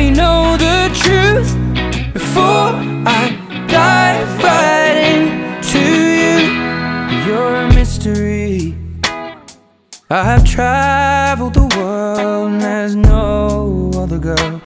me know the truth before I dive right into you. You're a mystery. I've traveled the world and there's no other girl